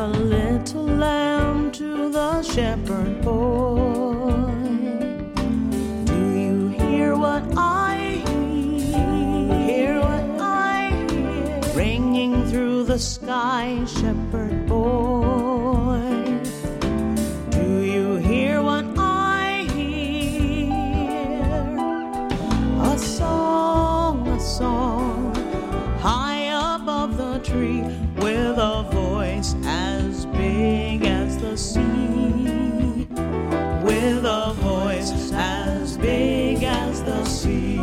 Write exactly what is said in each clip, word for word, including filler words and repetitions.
a little lamb to the shepherd boy. Do you hear what I hear? Hear what I hear? Ringing through the sky, shepherd boy. Do you hear what I hear? A song, a song, high above the tree, with a voice as big as the sea, with a voice as big as the sea.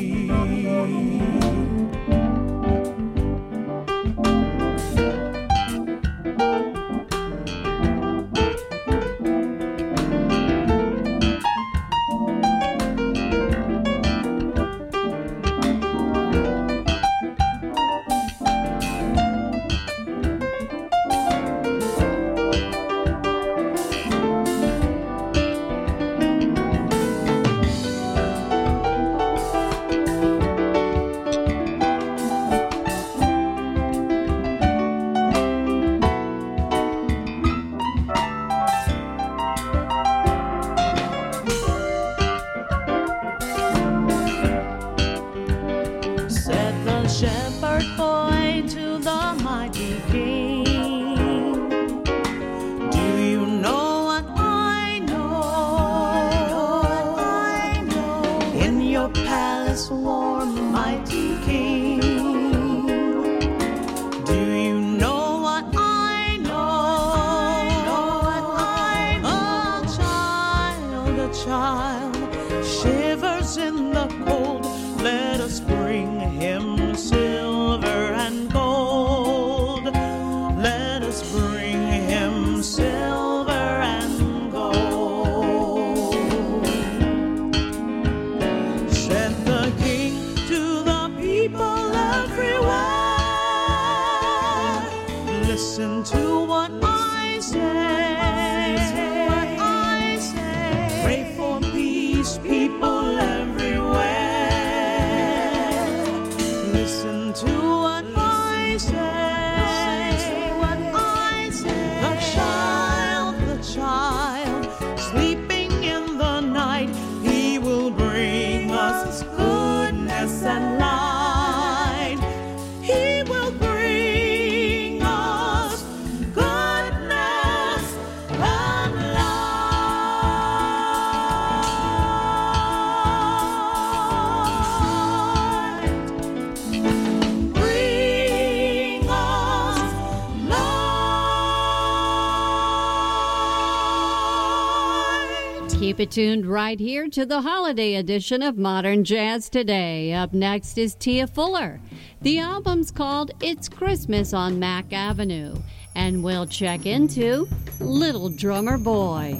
Keep it tuned right here to the holiday edition of Modern Jazz Today. Up next is Tia Fuller. The album's called It's Christmas on Mack Avenue. And we'll check into Little Drummer Boy.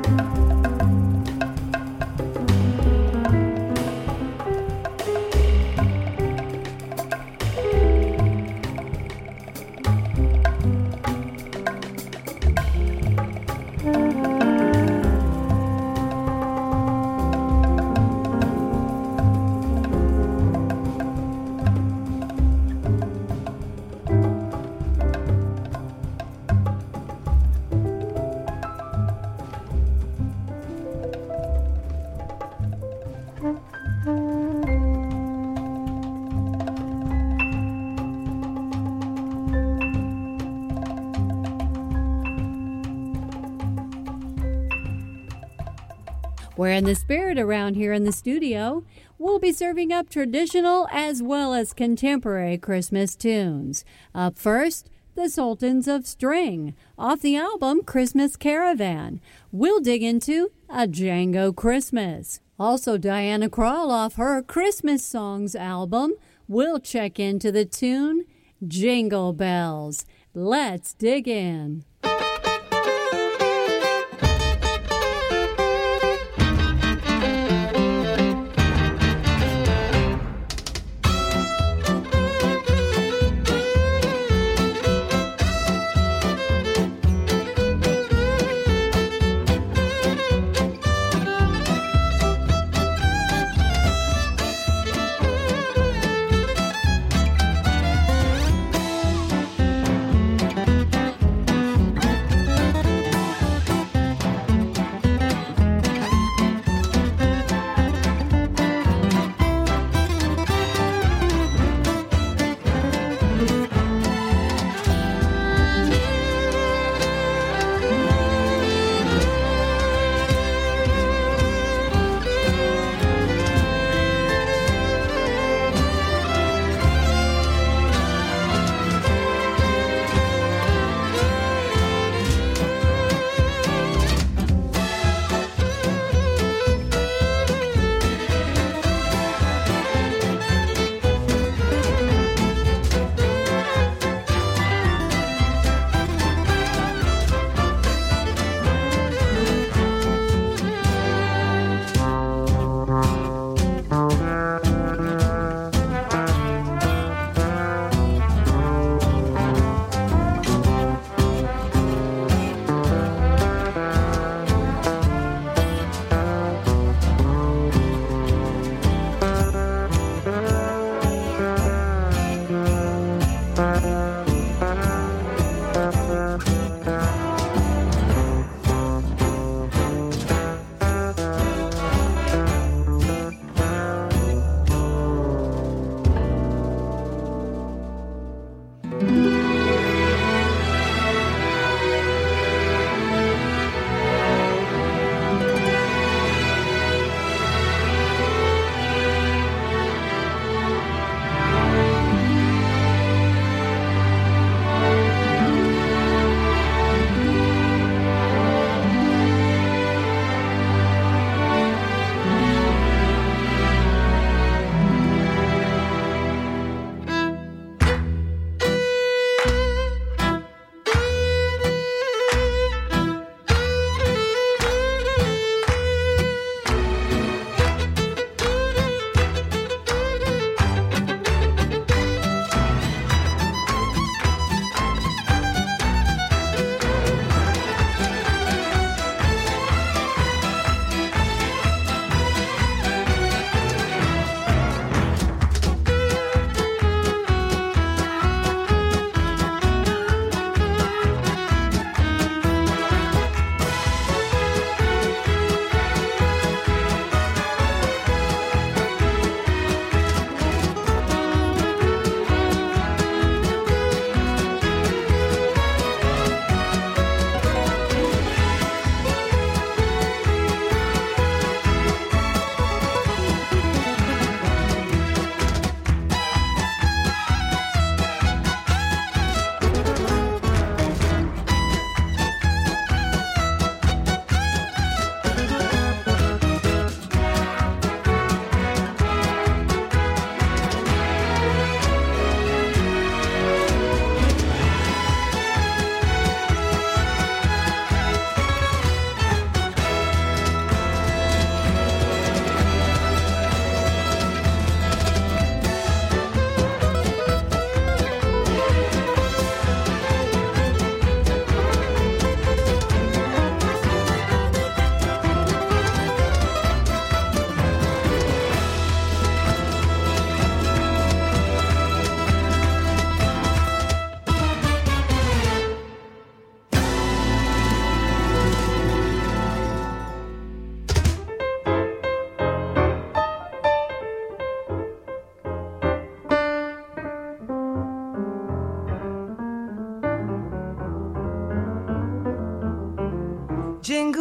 We're in the spirit around here in the studio. We'll be serving up traditional as well as contemporary Christmas tunes. Up first, the Sultans of String, off the album Christmas Caravan. We'll dig into A Django Christmas. Also, Diana Krall off her Christmas Songs album. We'll check into the tune Jingle Bells. Let's dig in.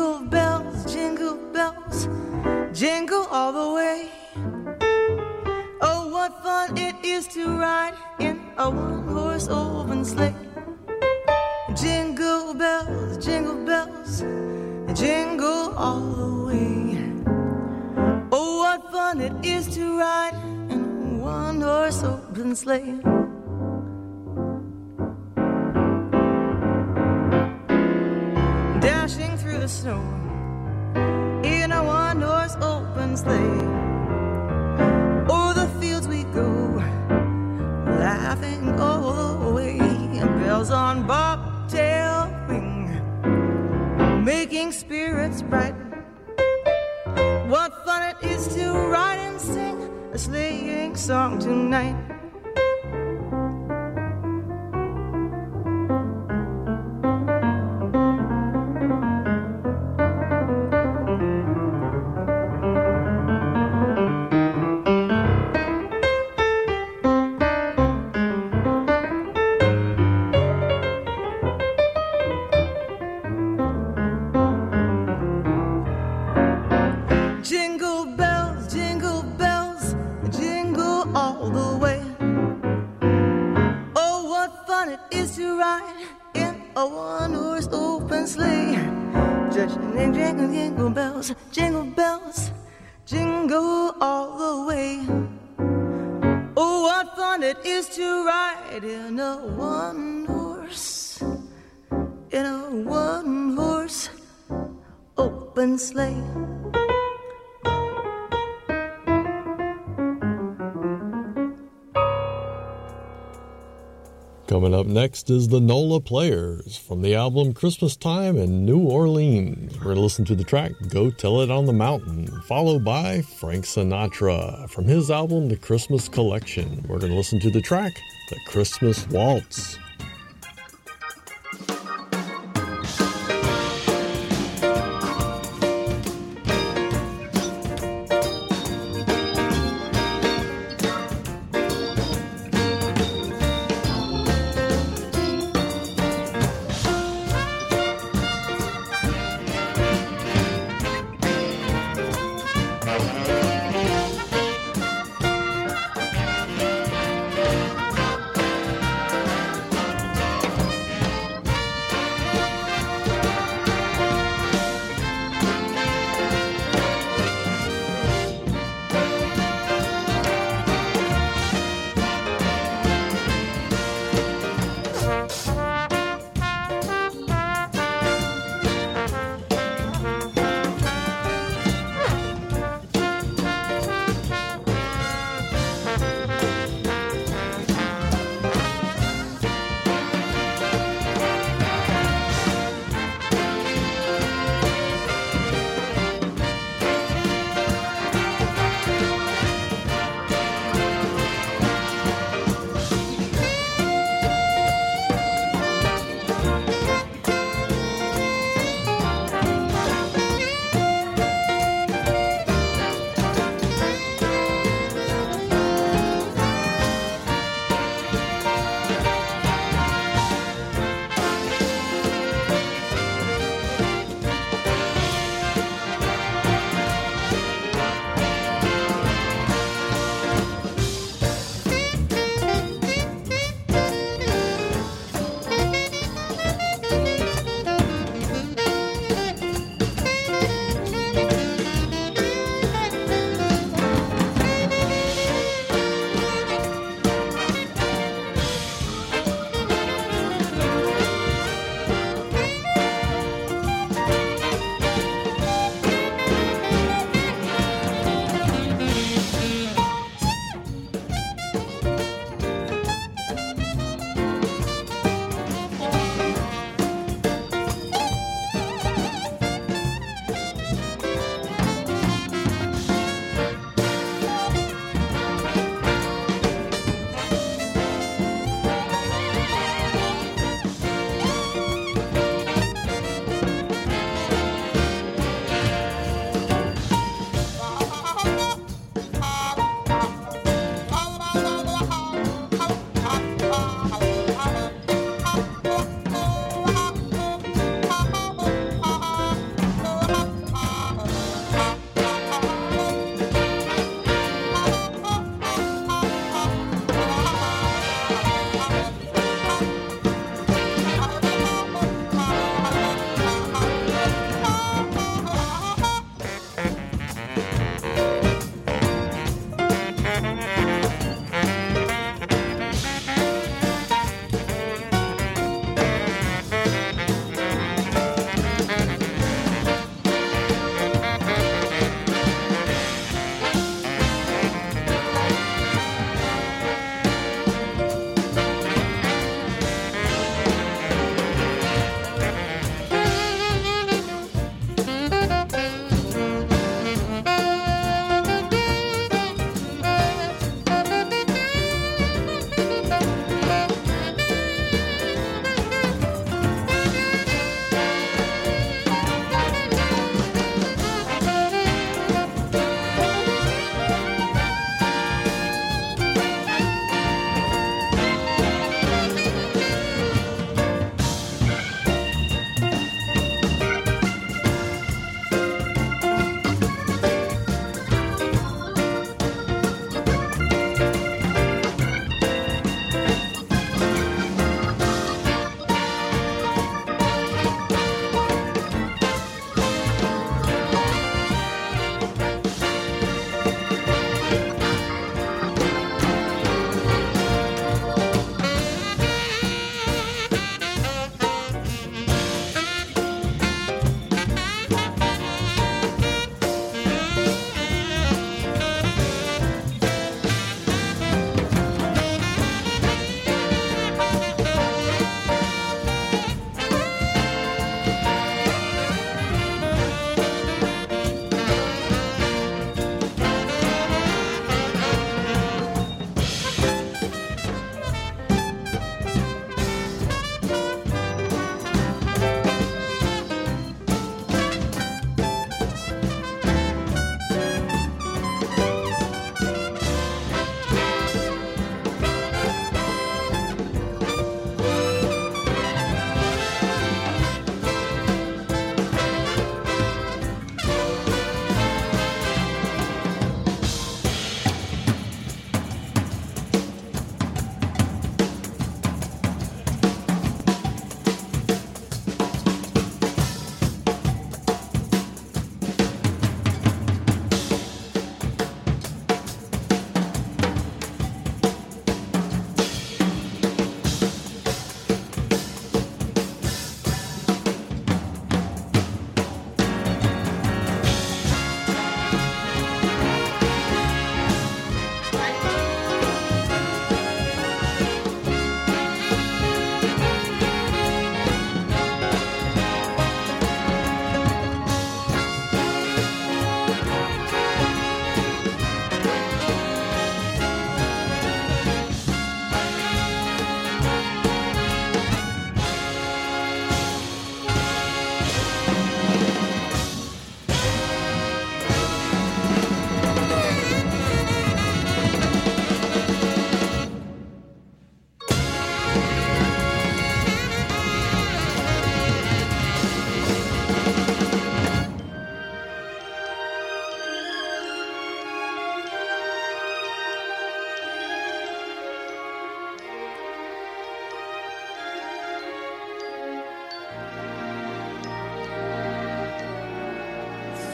Jingle bells, jingle bells, jingle all the way. Oh, what fun it is to ride in a one-horse open sleigh. Jingle bells, jingle bells, jingle all the way. Oh, what fun it is to ride in a one-horse open sleigh. Dashing through the snow in a one-horse open sleigh. O'er the fields we go, laughing all the way. Bells on bobtail ring, making spirits bright. What fun it is to ride and sing a sleighing song tonight. Jingle bells, jingle bells, jingle all the way. Oh, what fun it is to ride in a one horse, in a one horse open sleigh. Coming up next is the NOLA Players from the album Christmas Time in New Orleans. We're going to listen to the track Go Tell It on the Mountain, followed by Frank Sinatra from his album The Christmas Collection. We're going to listen to the track The Christmas Waltz.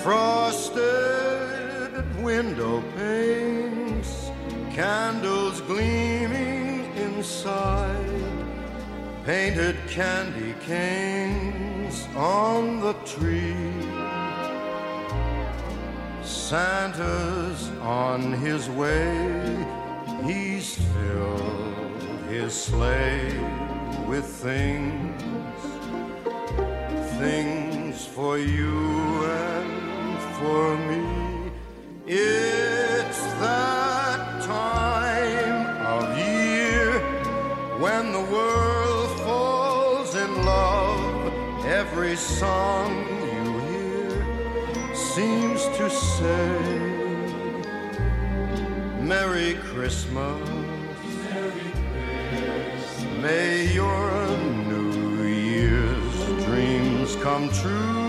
Frosted window panes, candles gleaming inside, painted candy canes on the tree. Santa's on his way, he's filled his sleigh with things, things for you and for me. It's that time of year when the world falls in love. Every song you hear seems to say, Merry Christmas, Merry Christmas. May your New Year's dreams come true.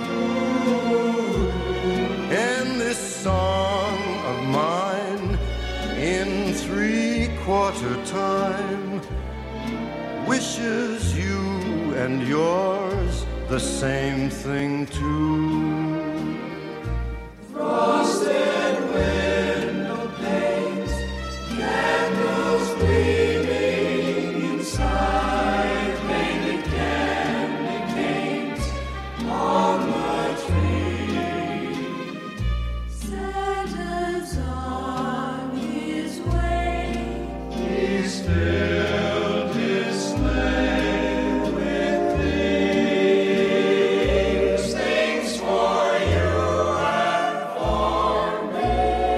And this song of mine, in three-quarter time, wishes you and yours the same thing too. Frosted window panes, candles gleaming inside, painted candy canes on the tree. Santa's on his way, he's filled his sleigh with things, things for you and for me.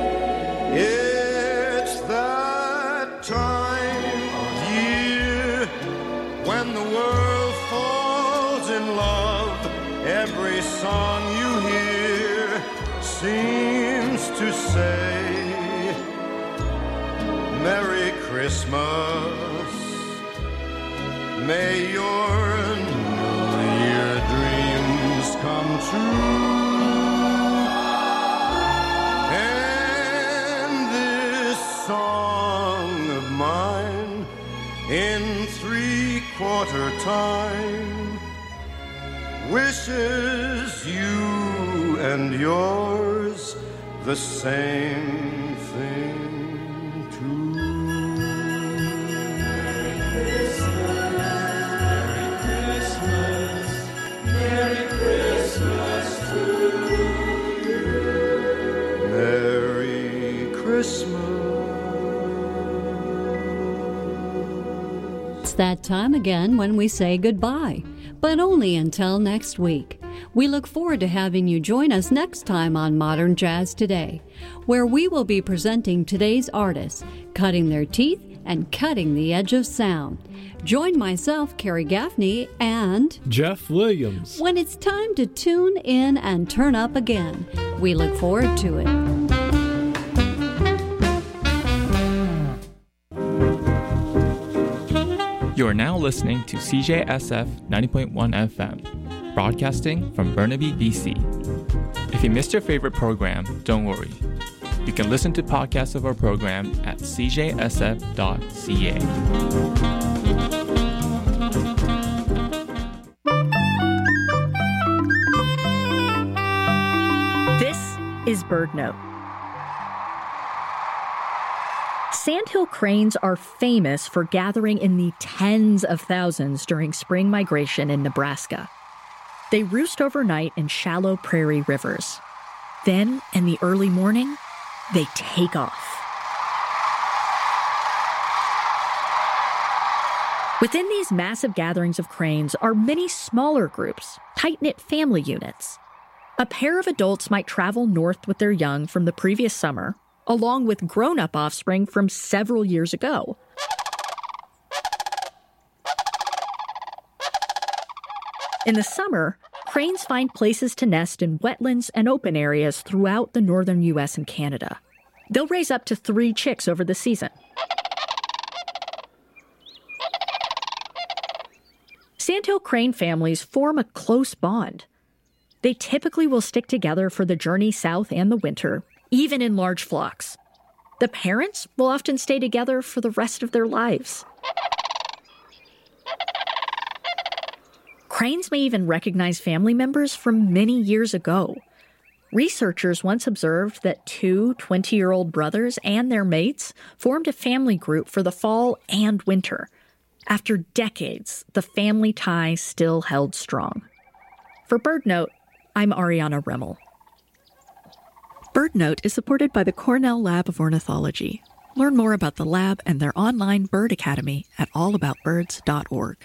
It's that time of year when the world falls in love. Every song you hear seems to say, Merry Christmas, may your New Year dreams come true. And this song of mine, in three-quarter time, wishes you and yours the same thing too. Merry Christmas, Merry Christmas to you. Merry Christmas. It's that time again when we say goodbye, but only until next week. We look forward to having you join us next time on Modern Jazz Today, where we will be presenting today's artists, cutting their teeth and cutting the edge of sound. Join myself, Carrie Gaffney, and Jeff Williams when it's time to tune in and turn up again. We look forward to it. You are now listening to C J S F ninety point one F M, broadcasting from Burnaby, B C. If you missed your favorite program, don't worry. You can listen to podcasts of our program at c j s f dot c a. This is BirdNote. Sandhill cranes are famous for gathering in the tens of thousands during spring migration in Nebraska. They roost overnight in shallow prairie rivers. Then, in the early morning, they take off. Within these massive gatherings of cranes are many smaller groups, tight-knit family units. A pair of adults might travel north with their young from the previous summer, along with grown-up offspring from several years ago. In the summer, cranes find places to nest in wetlands and open areas throughout the northern U S and Canada. They'll raise up to three chicks over the season. Sandhill crane families form a close bond. They typically will stick together for the journey south and the winter, even in large flocks. The parents will often stay together for the rest of their lives. Cranes may even recognize family members from many years ago. Researchers once observed that two twenty-year-old brothers and their mates formed a family group for the fall and winter. After decades, the family tie still held strong. For BirdNote, I'm Ariana Remmel. BirdNote is supported by the Cornell Lab of Ornithology. Learn more about the lab and their online bird academy at all about birds dot org.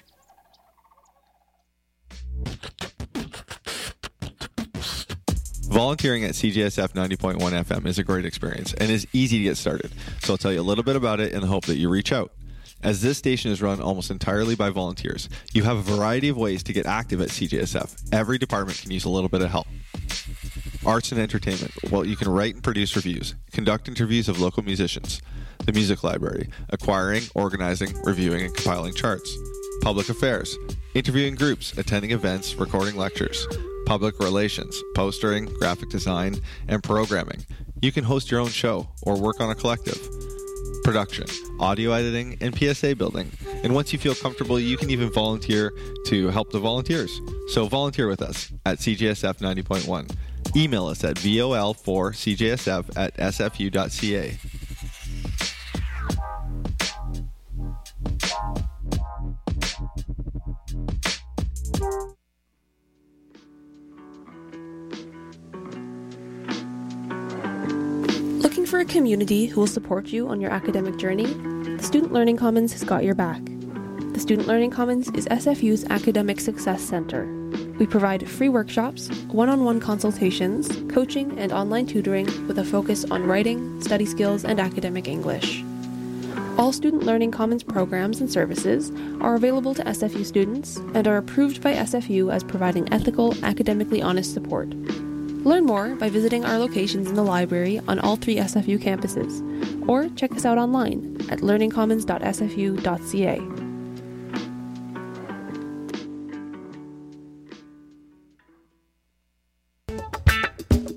Volunteering at C J S F ninety point one F M is a great experience and is easy to get started, so I'll tell you a little bit about it in the hope that you reach out. As this station is run almost entirely by volunteers, you have a variety of ways to get active at C J S F. Every department can use a little bit of help. Arts and entertainment. Well, you can write and produce reviews, conduct interviews of local musicians, the music library, acquiring, organizing, reviewing, and compiling charts. Public affairs. Interviewing groups, attending events, recording lectures. Public relations, postering, graphic design, and programming. You can host your own show or work on a collective. Production, audio editing, and P S A building. And once you feel comfortable, you can even volunteer to help the volunteers. So volunteer with us at C J S F ninety point one. Email us at V O L four C J S F at S F U dot C A. Looking for a community who will support you on your academic journey? The Student Learning Commons has got your back. The Student Learning Commons is S F U's Academic Success Center. We provide free workshops, one-on-one consultations, coaching, and online tutoring with a focus on writing, study skills, and academic English. All Student Learning Commons programs and services are available to S F U students and are approved by S F U as providing ethical, academically honest support. Learn more by visiting our locations in the library on all three S F U campuses, or check us out online at learning commons dot S F U dot C A.